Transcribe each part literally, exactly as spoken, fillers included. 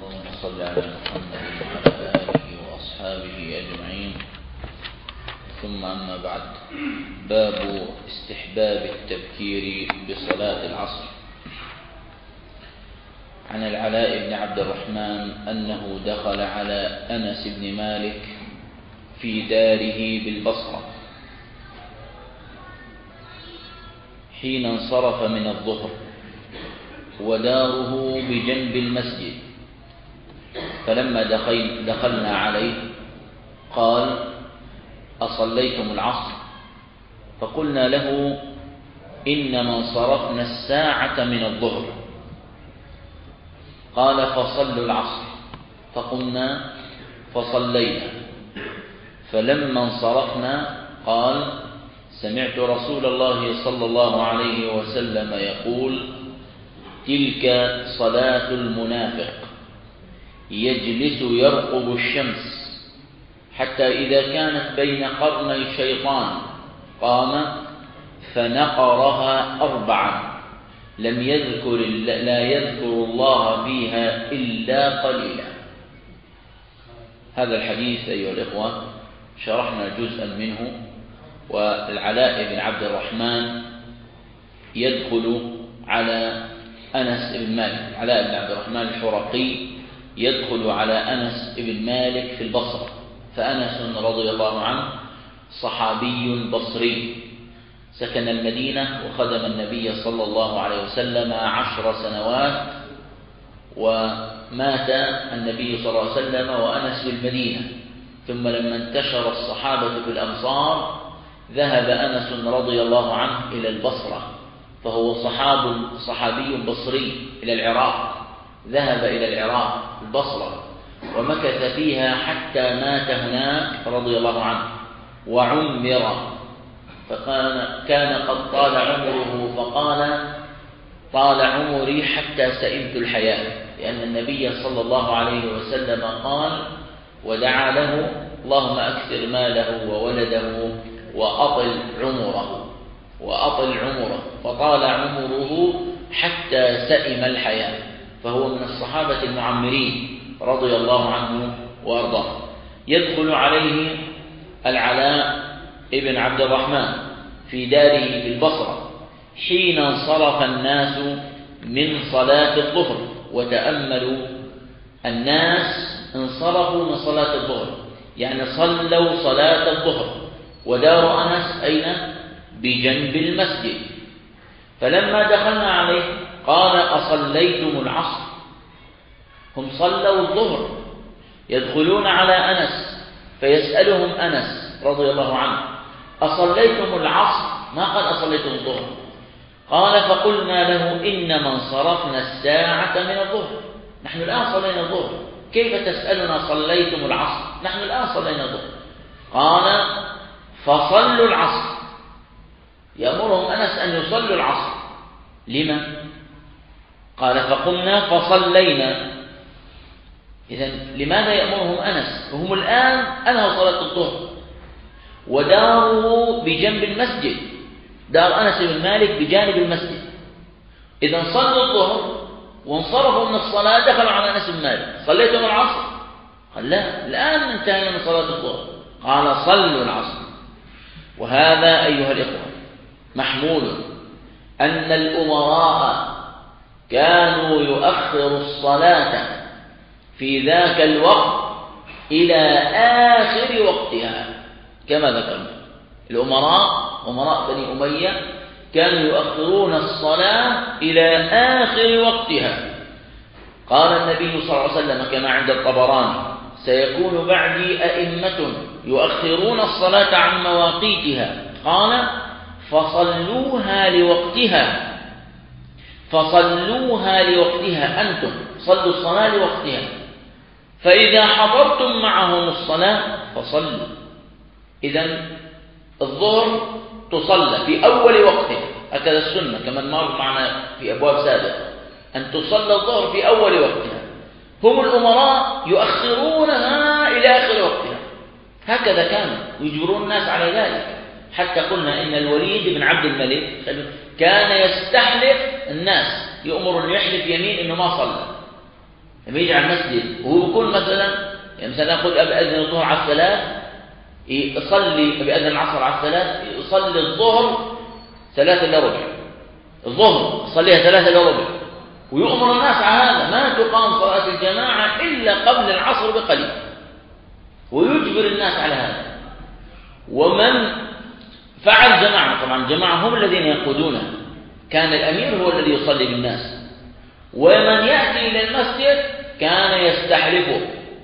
اللهم صل على محمد وعلى آله وأصحابه أجمعين. ثم أما بعد، باب استحباب التبكير بصلاة العصر. عن العلاء بن عبد الرحمن أنه دخل على أنس بن مالك في داره بالبصرة حين انصرف من الظهر، وداره بجنب المسجد، فلما دخل دخلنا عليه قال: أصليتم العصر؟ فقلنا له: إنما انصرفنا الساعة من الظهر. قال: فصلوا العصر. فقلنا: فصلينا. فلما انصرفنا قال: سمعت رسول الله صلى الله عليه وسلم يقول: تلك صلاة المنافق، يجلس يرقب الشمس حتى إذا كانت بين قرني شيطان قام فنقرها أربعا، لم يذكر لا يذكر الله فيها إلا قليلا. هذا الحديث أيها الإخوة شرحنا جزءا منه. والعلاء بن عبد الرحمن يدخل على أنس بن مالك، علاء بن عبد الرحمن الحرقي يدخل على أنس بن مالك في البصرة. فأنس رضي الله عنه صحابي بصري، سكن المدينة وخدم النبي صلى الله عليه وسلم عشر سنوات، ومات النبي صلى الله عليه وسلم وأنس في المدينة. ثم لما انتشر الصحابة في الأمصار ذهب أنس رضي الله عنه إلى البصرة، فهو صحاب صحابي بصري إلى العراق، ذهب إلى العراق البصرة ومكث فيها حتى مات هناك رضي الله عنه وعمر. فكان كان قد طال عمره، فقال: طال عمري حتى سئمت الحياة، لأن النبي صلى الله عليه وسلم قال ودعا له: اللهم أكثر ماله وولده وأطل عمره وأطل عمره فطال عمره حتى سئم الحياة. فهو من الصحابة المعمرين رضي الله عنه وأرضاه. يدخل عليه العلاء ابن عبد الرحمن في داره في البصرة حين انصرف الناس من صلاة الظهر. وتأملوا، الناس انصرفوا من صلاة الظهر، يعني صلوا صلاة الظهر، ودار أنس أين؟ بجنب المسجد. فلما دخلنا عليه قال: أصليتم العصر؟ هم صلوا الظهر، يدخلون على أنس فيسألهم أنس رضي الله عنه: أصليتم العصر؟ ما قال أصليتم الظهر. قال: فقلنا له: إنما انصرفنا الساعة من الظهر، نحن الآن صلينا الظهر، كيف تسألنا صليتم العصر؟ نحن الآن صلينا الظهر. قال: فصلوا العصر. يأمرهم أنس أن يصلوا العصر. لما؟ قال: فقمنا فصلينا. إذن لماذا يأمرهم أنس وهم الآن أنهوا صلاة الظهر وداره بجنب المسجد؟ دار أنس بن مالك بجانب المسجد. إذن صلوا الظهر وانصرفوا من الصلاة، دخلوا على أنس بن مالك: صليتم العصر؟ قال: لا، الآن انتهينا من صلاة الظهر. قال: صلوا العصر. وهذا أيها الإخوة محمول أن الأمراء كانوا يؤخروا الصلاة في ذاك الوقت إلى آخر وقتها، كما ذكرنا. الأمراء أمراء بني أمية كانوا يؤخرون الصلاة إلى آخر وقتها. قال النبي صلى الله عليه وسلم كما عند الطبراني: سيكون بعدي أئمة يؤخرون الصلاة عن مواقيتها. قال: فصلوها لوقتها، فصلوها لوقتها، أنتم صلوا الصلاة لوقتها، فإذا حضرتم معهم الصلاة فصلوا. إذن الظهر تصلى في أول وقتها، هكذا السنة كما مر معنا في أبواب سابقة، أن تصلى الظهر في أول وقتها. هم الأمراء يؤخرونها إلى آخر وقتها، هكذا كانوا يجبرون الناس على ذلك. حتى قلنا إن الوليد بن عبد الملك كان يستحلف الناس، يؤمر أن يحلف يمين إنه ما صلى، لما يجي على المسجد وهو بيكون مثلا يعني مثلا يقول أذن الظهر على الثلاث، يصلي بأذن العصر على الثلاث، يصلي الظهر ثلاثة إلا ربع، الظهر يصليها ثلاثة إلا ربع، ويؤمر الناس على هذا، ما تقام صلاة الجماعة إلا قبل العصر بقليل، ويجبر الناس على هذا. ومن فعل جماعة، طبعا الجماعة هم الذين يقودونها، كان الأمير هو الذي يصلي بالناس، ومن يأتي إلى المسجد كان يستحلفه،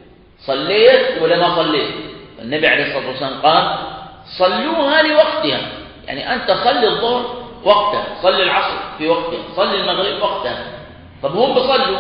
صليت ولا ما صليت؟ النبي عليه الصلاة والسلام قال صلوها لوقتها، يعني أنت صلي الظهر وقتها، صلي العصر في وقتها، صلي المغرب وقتها. طب هم بصلوا،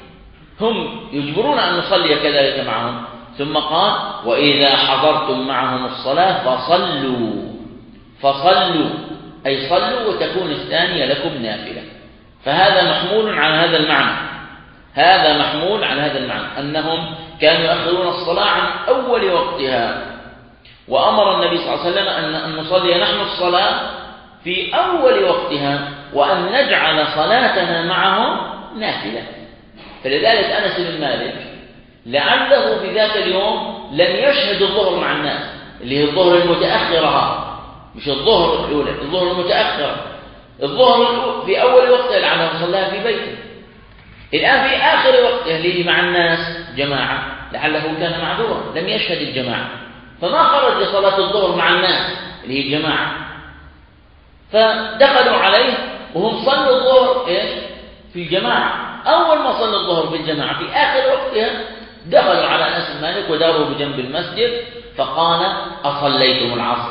هم يجبرون أن نصلي كذلك معهم. ثم قال وإذا حضرتم معهم الصلاة فصلوا، فصلوا أي صلوا وتكون الثانية لكم نافلة. فهذا محمول على هذا المعنى، هذا محمول على هذا المعنى أنهم كانوا يؤخرون الصلاة عن أول وقتها. وأمر النبي صلى الله عليه وسلم أن نصلي نحن الصلاة في أول وقتها، وأن نجعل صلاتنا معهم نافلة. فلذلك أنس بن مالك لعله في ذاك اليوم لم يشهد الظهر مع الناس، اللي هي الظهر المتأخرة، مش الظهر الأولى، الظهر المتأخرة. الظهر في أول وقتها لعله صلاها في بيته، الآن في آخر وقتها اللي مع الناس جماعة، لعله كان معذورا لم يشهد الجماعة، فما خرج لصلاة الظهر مع الناس اللي هي الجماعة، فدخلوا عليه وهم صلوا الظهر إيش في الجماعة. أول ما صلوا الظهر في الجماعة في آخر وقتها دخلوا على أنس بن مالك وداروا بجنب المسجد، فقال أصليتم العصر؟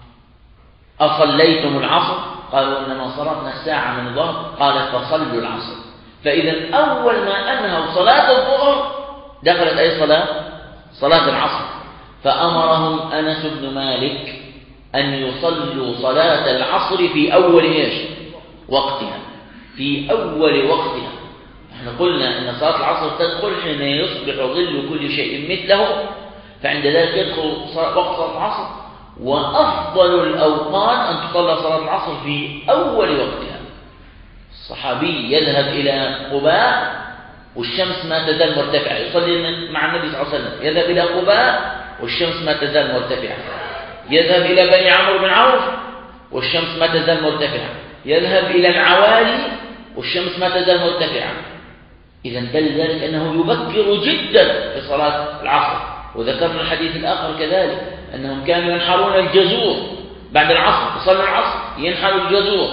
أصليتم العصر؟ قالوا إنما صرفنا الساعة من الظهر. قال فصلوا العصر. فإذا أول ما أنهوا صلاة الظهر دخلت أي صلاة؟ صلاة العصر. فأمرهم أنس بن مالك أن يصلوا صلاة العصر في أول إيش؟ وقتها، في أول وقتها. احنا قلنا أن صلاة العصر تدخل حين يصبح ظل كل شيء مثله، فعند ذلك يدخل وقت صلاة العصر. وأفضل الأوقات أن تصلى صلاة العصر في أول وقتها. الصحابي يذهب إلى قباء والشمس ما تزال مرتفعة، يصلي مع النبي صلى الله عليه وسلم، يذهب إلى قباء والشمس ما تزال مرتفعة، يذهب إلى بني عمرو بن عوف والشمس ما تزال مرتفعة، يذهب إلى العوالي والشمس ما تزال مرتفعة. إذا دل ذلك أنه يبكر جدا في صلاة العصر. وذكرنا الحديث الآخر كذلك أنهم كانوا ينحرون الجزور بعد العصر، يصلوا العصر ينحروا الجزور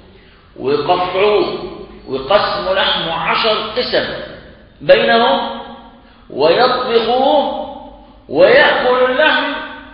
ويقطعوه ويقسموا لحمه عشر قسم بينهم ويطبخوه ويأكلوا اللحم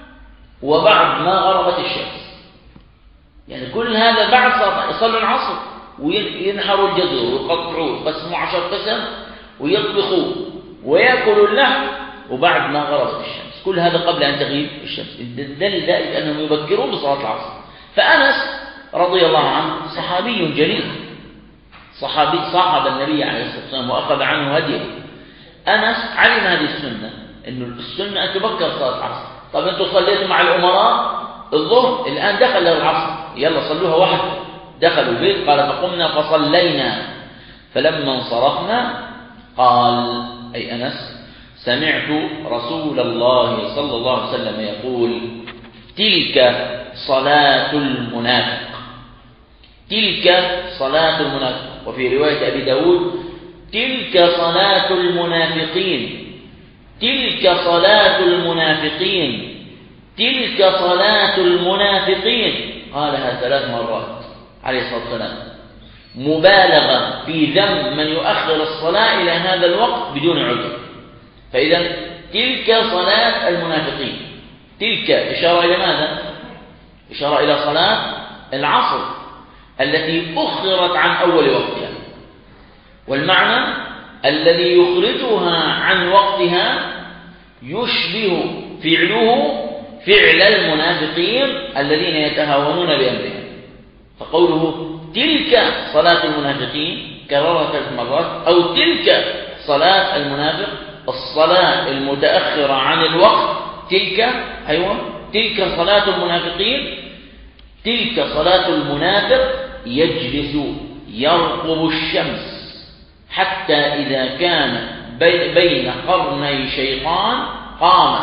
وبعد ما غربت الشمس. يعني كل هذا بعد صلاة يصلوا العصر وينحروا الجزور ويقطعوه ويقسموا عشر قسم ويطبخوه ويأكلوا اللحم وبعد ما غربت الشمس. كل هذا قبل أن تغيب الشمس. دل ذلك أنهم يبكرون بصلاة العصر. فأنس رضي الله عنه صحابي جليل، صحابي صاحب النبي عليه الصلاة والسلام وأخذ عنه هديه. أنس علم هذه السنة، أنه السنة أن تبكر صلاة العصر. طب أنتم صليتوا مع الأمراء الظهر، الآن دخل العصر، يلا صلوها وحده. دخلوا البيت، قال فقمنا فصلينا، فلما انصرفنا قال أي أنس سمعت رسول الله صلى الله عليه وسلم يقول تلك صلاة المنافق، تلك صلاة المنافق. وفي رواية أبي داود تلك صلاة المنافقين، تلك صلاة المنافقين، تلك صلاة المنافقين. قالها ثلاث مرات عليه الصلاة والسلام، مبالغة في ذم من يؤخر الصلاة إلى هذا الوقت بدون عذر. فإذا تلك صلاة المنافقين، تلك إشارة إلى ماذا؟ إشارة إلى صلاة العصر التي أخرت عن أول وقتها. والمعنى الذي يخرجها عن وقتها يشبه فعله فعل المنافقين الذين يتهاونون بأمرهم. فقوله تلك صلاة المنافقين كررها ثلاث مرات، أو تلك صلاة المنافق، الصلاة المتأخرة عن الوقت، تلك أيوة تلك صلاة المنافقين. تلك صلاة المنافق يجلس يرقب الشمس حتى إذا كان بين قرني شيطان قام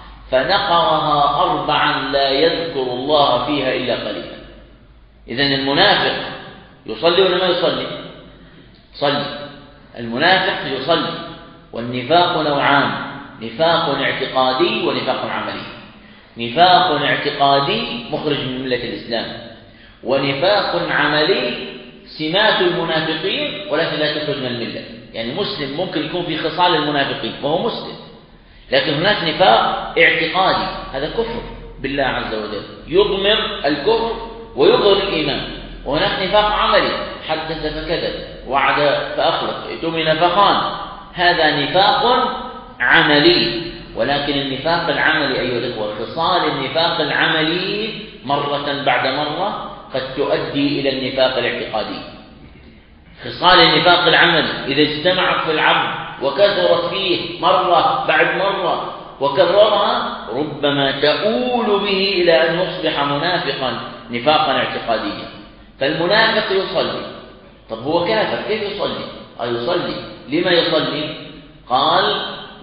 فنقرها أربعا لا يذكر الله فيها إلا قليلا. إذن المنافق يصلي ولا ما يصلي؟ صلي. المنافق يصلي. والنفاق نوعان: نفاق اعتقادي ونفاق عملي. نفاق اعتقادي مخرج من ملة الإسلام، ونفاق عملي سمات المنافقين ولكن لا تخرج من الملة. يعني مسلم ممكن يكون في خصال المنافقين وهو مسلم، لكن هناك نفاق اعتقادي، هذا كفر بالله عز وجل، يضمر الكفر ويظهر الإيمان. وهناك نفاق عملي: حدث فكذب، وعد فأخلف، اؤتمن فخان، هذا نفاق عملي. ولكن النفاق العملي أيها الأخوة، خصال النفاق العملي مرة بعد مرة قد تؤدي إلى النفاق الاعتقادي. خصال النفاق العملي إذا اجتمعت في العبد وكثرت فيه مرة بعد مرة وكررها ربما تؤول به إلى أن يصبح منافقا نفاقا اعتقاديا. فالمنافق يصلي. طب هو كافر كيف يصلي؟ أيصلي. لما يصلي؟ قال: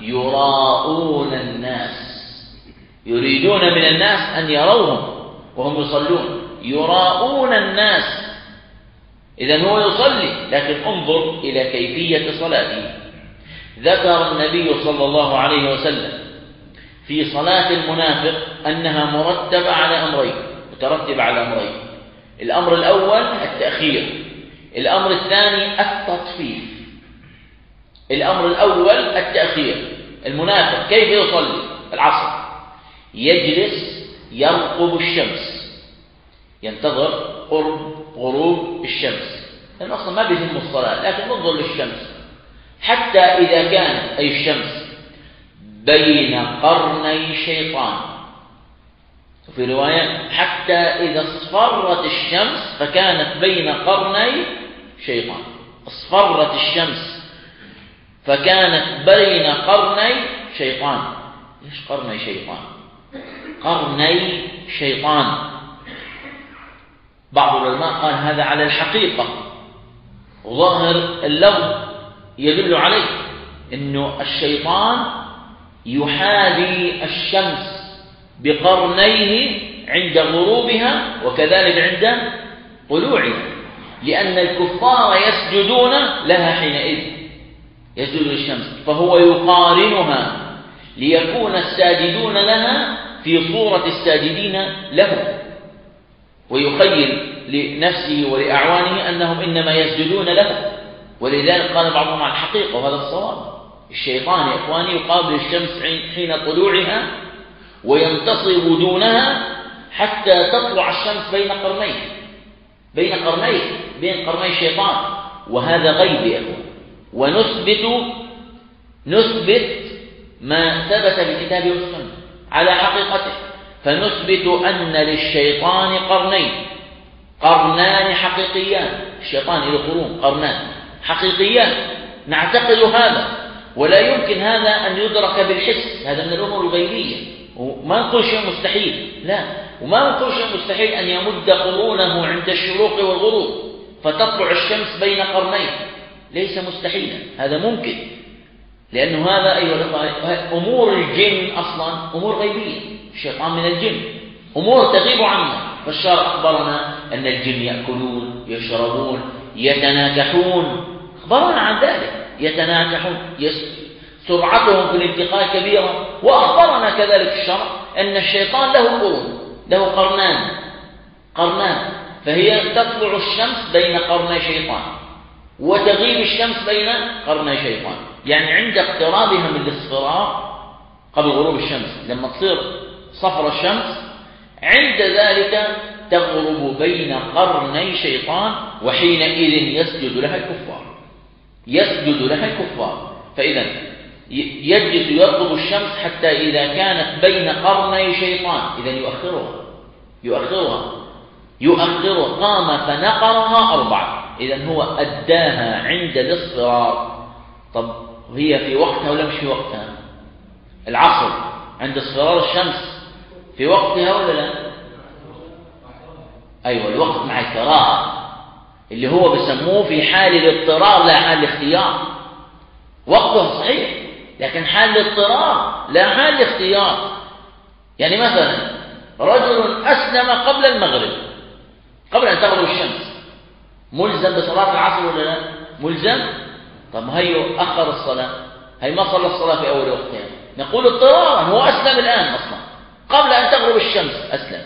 يراؤون الناس، يريدون من الناس أن يروهم وهم يصلون، يراؤون الناس. إذن هو يصلي، لكن انظر إلى كيفية صلاته. ذكر النبي صلى الله عليه وسلم في صلاة المنافق أنها مرتبة على أمرين، مترتبة على أمرين: الأمر الأول التأخير، الأمر الثاني التطفيف. الأمر الأول التأخير. المنافق كيف يصلي؟ العصر يجلس يرقب الشمس، ينتظر قرب غروب الشمس، لأن أصلا ما بيهم الصلاة، لكن ننظر للشمس حتى إذا كانت أي الشمس بين قرني شيطان، وفي رواية حتى إذا اصفرت الشمس فكانت بين قرني شيطان. اصفرت الشمس فكانت بين قرني شيطان. ليش قرني شيطان؟ قرني شيطان. بعض العلماء قال هذا على الحقيقة، وظاهر اللفظ يدل عليه أنه الشيطان يحاذي الشمس بقرنيه عند غروبها وكذلك عند طلوعها، لأن الكفار يسجدون لها حينئذ، يسجد للشمس، فهو يقارنها ليكون الساجدون لها في صورة الساجدين له، ويخيل لنفسه ولأعوانه أنهم إنما يسجدون له. ولذلك قال بعضهم على الحقيقة وهذا الصواب: الشيطان يا إخواني يقابل الشمس حين طلوعها وينتصب دونها حتى تطلع الشمس بين قرنيه بين قرنيه بين قرني الشيطان. وهذا غيب يا إخوان، ونثبت نثبت ما ثبت بالكتاب والسنة على حقيقته. فنثبت أن للشيطان قرنين، قرنان حقيقيان. الشيطان له قرون، قرنان حقيقيان، نعتقد هذا، ولا يمكن هذا أن يدرك بالحس، هذا من الأمور الغيبية، وما نقول شيء مستحيل، لا، وما نقول شيء مستحيل أن يمد قرونه عند الشروق والغروب فتطلع الشمس بين قرنين، ليس مستحيلا، هذا ممكن، لأنه هذا أيها أمور الجن أصلا أمور غيبية. الشيطان من الجن، أمور تغيب عنا. فالشرع أخبرنا أن الجن يأكلون، يشربون، يتناكحون، أخبرنا عن ذلك، يتناكحون، سرعتهم في الانتقال كبيرة. وأخبرنا كذلك الشرع أن الشيطان له قرون، له قرنان قرنان فهي تطلع الشمس بين قرني شيطان وتغيب الشمس بين قرني شيطان، يعني عند اقترابها من الاصفرار قبل غروب الشمس، لما تصير صفر الشمس عند ذلك تغرب بين قرني شيطان، وحينئذ يسجد لها الكفار يسجد لها الكفار فإذا يجلس يرقب الشمس حتى إذا كانت بين قرني شيطان، إذا يؤخرها يؤخرها يؤخرها قام فنقرها أربعة، إذا هو أداها عند الاصفرار. طب هي في وقتها ولا مش في وقتها؟ العصر عند اصفرار الشمس في وقتها ولا لا؟ أيوة، الوقت مع الكراهة اللي هو بسموه في حال الاضطرار لا حال الاختيار. وقتها صحيح، لكن حال الاضطرار لا حال الاختيار. يعني مثلا رجل أسلم قبل المغرب، قبل أن تغرب الشمس، ملزم بصلاة العصر ولا لا؟ ملزم. طب هي أخر الصلاة، هي ما صلى الصلاة في أول وقتها، نقول اضطرارا، هو أسلم الآن أصلا قبل أن تغرب الشمس أسلم،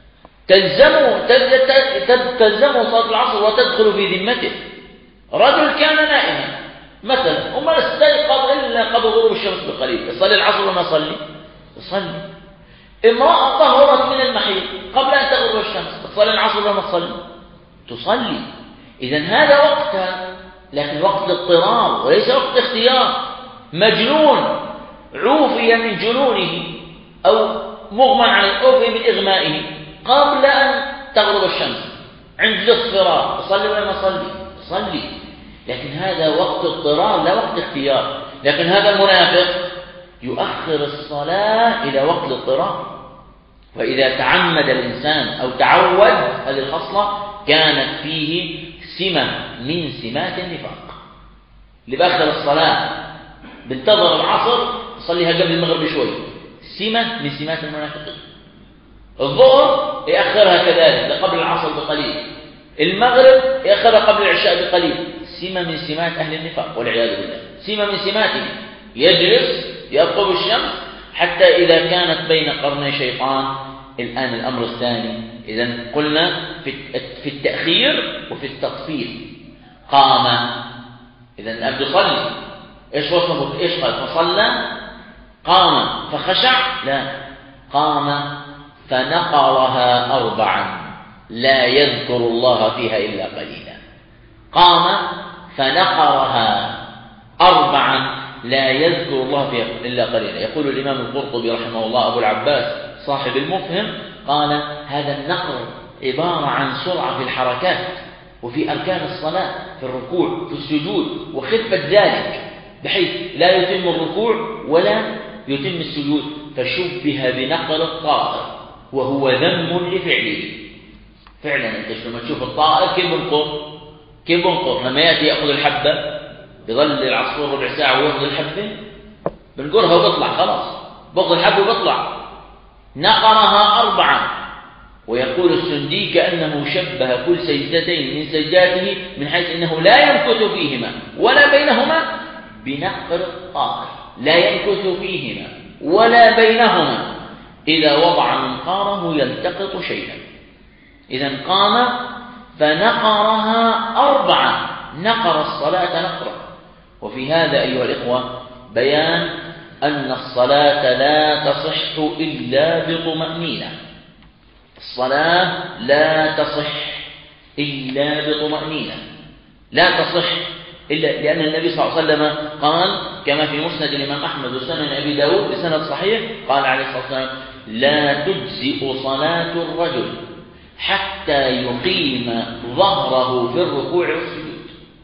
تلزمه تلزمه صلاة العصر وتدخل في ذمته. رجل كان نائما مثلا وما استيقظ إلا قبل غروب الشمس بقليل، يصلي العصر وما يصلي؟ يصلي. امرأة طهرت من المحيض قبل أن تغرب الشمس، تصلي العصر وما تصلي؟ تصلي. إذن هذا وقتها، لكن وقت الاضطرار وليس وقت اختيار. مجنون عوفي من جنونه أو مغمى عليه عوفي من إغمائه قبل أن تغرب الشمس عند الاصفرار، يصلي ولا ما يصلي؟ يصلي. لكن هذا وقت اضطرار لا وقت اختيار. لكن هذا المنافق يؤخر الصلاة إلى وقت الاضطرار. وإذا تعمد الإنسان أو تعود هذه الخصلة كانت فيه سمة من سمات النفاق. اللي بأخر الصلاة بانتظر العصر يصليها قبل المغرب بشوي، سمة من سمات المنافقين. الظهر يأخرها كذلك قبل العصر بقليل، المغرب يأخرها قبل العشاء بقليل، سمة من سمات أهل النفاق والعياذ بالله. سمة من سماته يجلس يرقب الشمس حتى إذا كانت بين قرني شيطان. الآن الأمر الثاني، إذن قلنا في التأخير وفي التطفيل. قام، إذن الأب يصلي، إيش وصفه؟ إيش قال؟ فصلى. قام فخشع؟ لا، قام فنقرها أربعا لا يذكر الله فيها إلا قليلا. قام فنقرها أربعا لا يذكر الله فيها إلا قليلا. يقول الإمام القرطبي رحمه الله أبو العباس صاحب المفهم، قال هذا النقر عبارة عن سرعة في الحركات وفي أركان الصلاة، في الركوع في السجود وخفة ذلك، بحيث لا يتم الركوع ولا يتم السجود، فشبه بنقر الطائر وهو ذم لفعله. فعلا أنت لما تشوف الطائر كيف بنقر كيف بنقر لما يأتي يأخذ الحبة، بظل العصفور ربع ساعة ويأخذ الحبة بنقرها وبطلع، خلاص بأخذ الحبة وبطلع. نقرها أربعة. ويقول السندي كأنه شبه كل سجدتين من سجداته من حيث أنه لا يمكث فيهما ولا بينهما بنقر الطائر، لا يمكث فيهما ولا بينهما، إذا وضع منقاره يلتقط شيئا. إذن قام فنقرها أربعة، نقر الصلاة نقرة. وفي هذا أيها الإخوة بيان أن الصلاة لا تصح إلا بطمأنينة. الصلاة لا تصح إلا بطمأنينة، لا تصح إلا لأن النبي صلى الله عليه وسلم قال كما في مسند الإمام أحمد وسنن أبي داود بسند صحيح، قال عليه الصلاة والسلام لا تجزئ صلاة الرجل حتى يقيم ظهره في الركوع والسجود.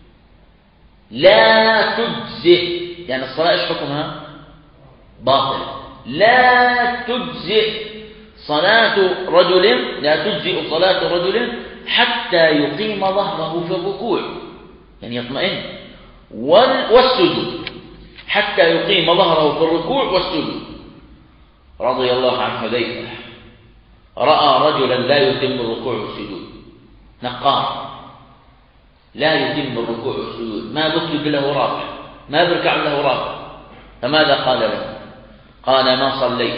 لا تجزئ يعني الصلاة إيش حكمها؟ باطل. لا تجزئ صلاة رجل لا تجزئ صلاة رجل حتى يقيم ظهره في الركوع، يعني يطمئن، والسجود، حتى يقيم ظهره في الركوع والسجود. رضي الله عن حذيفة رأى رجلا لا يتم الركوع والسجود، نقار لا يتم الركوع والسجود، ما بكتب له رابع، ما بركع له رابع، فماذا قال له؟ قال ما صليت.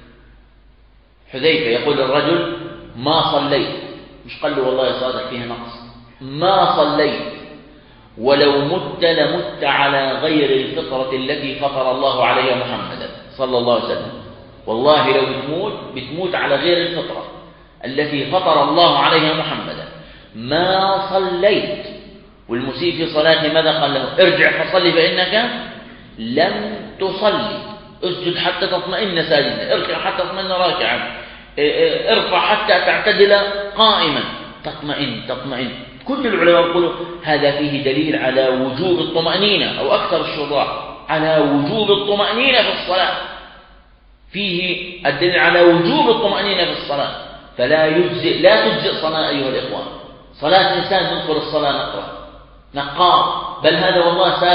حذيفة يقول الرجل ما صليت، مش قال له والله يا صادق فيها نقص، ما صليت ولو مت لمت على غير الفطرة التي فطر الله عليها محمدا صلى الله عليه وسلم. والله لو بتموت بتموت على غير الفطرة التي فطر الله عليها محمدا. ما صليت. والمسيء في صلاته ماذا قال له؟ ارجع فصلي فإنك لم تصلي. اسجد حتى تطمئن ساجدا، اركع حتى تطمئن راكعا، ارفع حتى تعتدل قائما، تطمئن تطمئن. كل العلماء يقولوا هذا فيه دليل على وجوب الطمأنينة، أو أكثر الشراح على وجوب الطمأنينة في الصلاة، فيه الدليل على وجوب الطمأنينة في الصلاة. فلا يجزئ لا تجزئ صلاة أيها الإخوان. صلاة إنسان يدخل الصلاة نقرة نقار، بل هذا والله سارق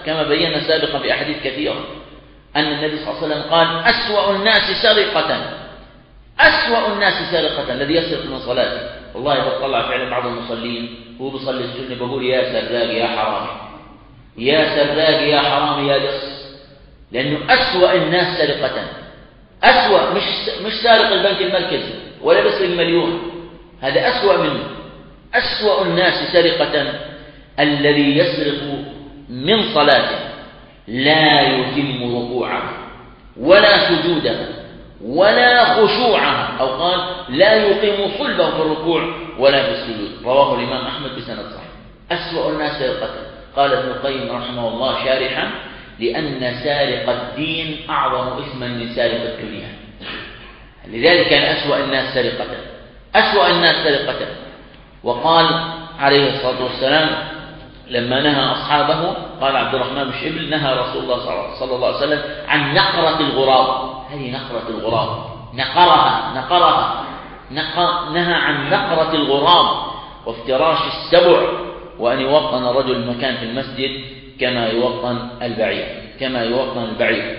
كما بينا سابقا في أحاديث كثيرة أن النبي صلى الله عليه وسلم قال أسوأ الناس سرقة أسوأ الناس سرقة الذي يسرق من صلاته. والله بطلع فعلا بعض المصلين هو بيصلي السنة بقول يا سراق يا حرامي يا سراق يا حرامي يا لص، لأنه أسوأ الناس سرقة. أسوأ مش مش سارق البنك المركزي ولا بسرق مليون، هذا أسوأ منه. أسوأ الناس سرقة الذي يسرق من صلاته لا يتم ركوعه ولا سجوده ولا خشوعه، أو قال لا يقيم صلبه في الركوع ولا في السجود. رواه الإمام أحمد بسند صحيح. أسوأ الناس سرقة. قال ابن القيم رحمه الله شارحا: لأن سارق الدين أعظم إثما من سارق الدنيا، لذلك كان أسوأ الناس سرقة أسوأ الناس سرقة. وقال عليه الصلاة والسلام لما نهى أصحابه، قال عبد الرحمن بن شبل: نهى رسول الله صلى الله عليه وسلم عن نقرة الغراب. هذه نقرة الغراب، نقرها نقرها نق... نهى عن نقرة الغراب وافتراش السبع، وأن يوطن رجل المكان في المسجد كما يوطن البعير كما يوطن البعير.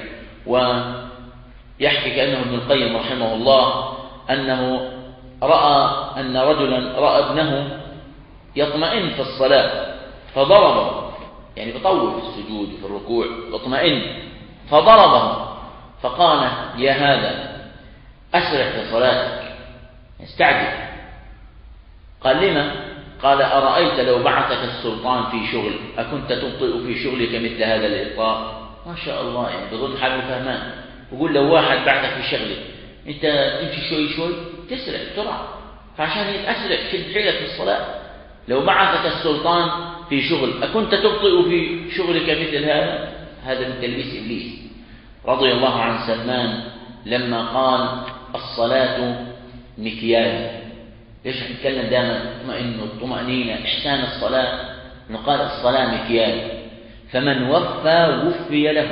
ويحكي كأنه ابن القيم رحمه الله أنه رأى أن رجلا رأى ابنه يطمئن في الصلاة فضربه، يعني يطول في السجود وفي الركوع يطمئن، فضربه فقال: يا هذا أسرع في صلاتك، استعجل. قال: لما؟ قال: أرأيت لو بعثك السلطان في شغل أكنت تبطئ في شغلك مثل هذا الإبطاء؟ ما شاء الله، يعني بظن حاله فهمان. وقول لو واحد بعثك في شغلك أنت تمشي شوي شوي تسرع بسرعة، فعشان أسرع شد حيلك في الصلاة. لو بعثك السلطان في شغل أكنت تبطئ في شغلك مثل هذا؟ هذا من تلبيس إبليس. رضي الله عن سلمان لما قال: الصلاة مكيال. ليش نتكلم دائما اطمئن الطمأنينة إحسان الصلاة؟ نقال الصلاة مكيال، فمن وفى وفي له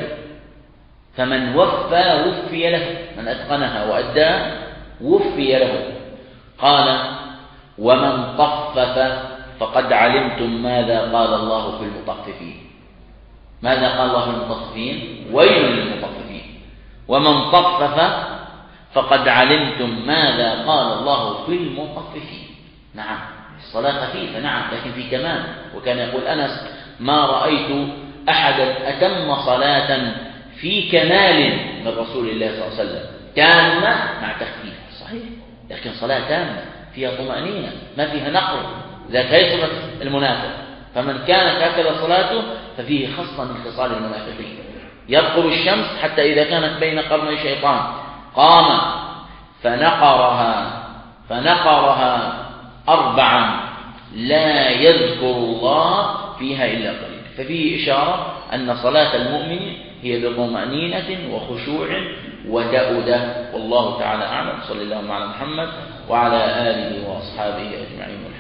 فمن وفى وفي له من أتقنها وأداها وفي له. قال: ومن طفف فقد علمتم ماذا قال الله في المطففين. ماذا قال الله في المطففين؟ ويل للمطففين. ومن طفف فقد علمتم ماذا قال الله في المطففين. نعم الصلاة خفيفة، نعم، لكن في كمال. وكان يقول أنس: ما رأيت أحدا أتم صلاة في كمال من رسول الله صلى الله عليه وسلم، تامة مع تخفيف. صحيح، لكن صلاة تامة فيها طمأنينة ما فيها نقر، ذاك هي صفة المنافق. فمن كانت هكذا صلاته ففيه خصلة من خصال المنافقين. يذكر الشمس حتى إذا كانت بين قرني شيطان قام فنقرها فنقرها أربعا لا يذكر الله فيها إلا قليلا. ففيه إشارة أن صلاة المؤمن هي بطمأنينة وخشوع وتأودة. والله تعالى أعلم. صلى الله على محمد وعلى آله وأصحابه أجمعين.